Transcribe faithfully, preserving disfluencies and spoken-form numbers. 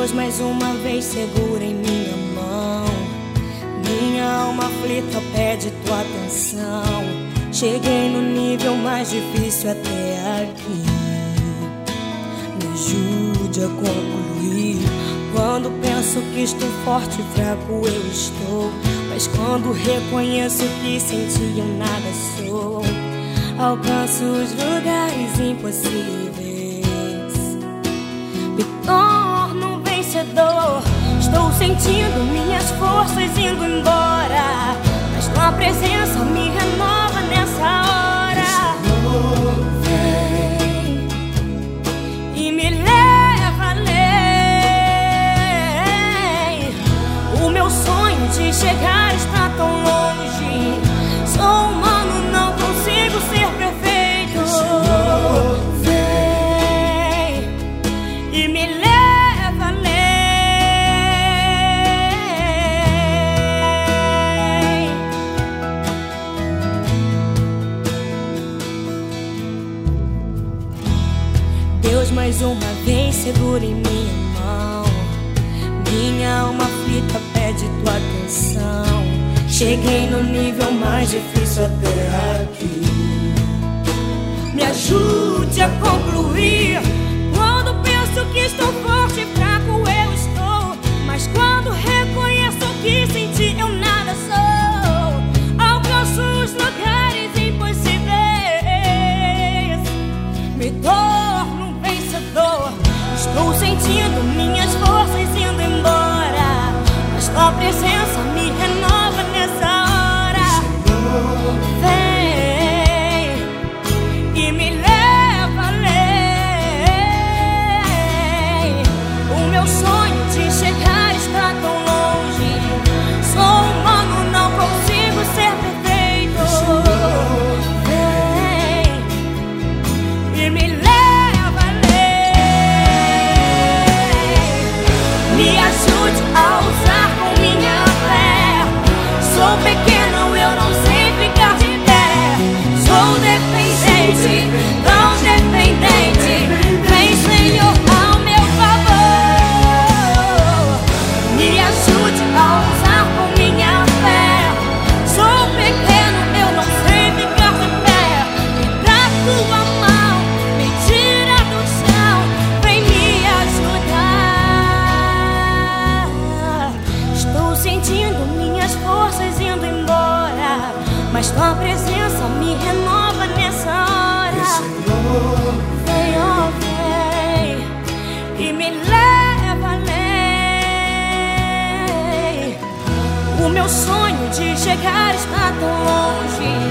Deus mais uma vez segura em minha mão. Minha alma aflita pede tua atenção. Cheguei no nível mais difícil até aqui. Me ajude a concluir. Quando penso que estou forte e fraco eu estou, mas quando reconheço que sem ti eu nada sou, alcanço os lugares impossíveis. Me torno um vencedor. Estou sentindo minhas forças indo embora, mas tua presença me renova nessa hora. Vem e me leva além. O meu sonho de chegar está tão longe. Sou humano, não consigo ser perfeito. Vem e me leva além. Deus mais uma vez segura em minha mão. Minha alma aflita pede tua atenção. Cheguei no nível mais difícil até aqui. Me ajude a concluir. Quando penso que estou forte e fraco eu estou, mas quando reconheço que sem ti eu nada sou, alcanço os lugares impossíveis. Me torno um vencedor. Estou sentindo minhas forças indo embora, mas tua presença me renova nessa hora. Vem e me leva além. O meu sonho de chegar está tão longe. Sou humano, não consigo ser perfeito. Vem e me leva além. Me ajude a usar com minha fé. Sou pequeno, eu não sei ficar de pé. Sou dependente, tão dependente. Vem, Senhor, ao meu favor. Me ajude a usar com minha fé. Sou pequeno, eu não sei ficar de pé. Me dá tua mão, me tira do chão. Vem me ajudar. Estou sentindo minhas forças indo embora, mas tua presença me renova nessa hora. Vem, oh, vem e me leva além. O meu sonho de chegar está tão longe.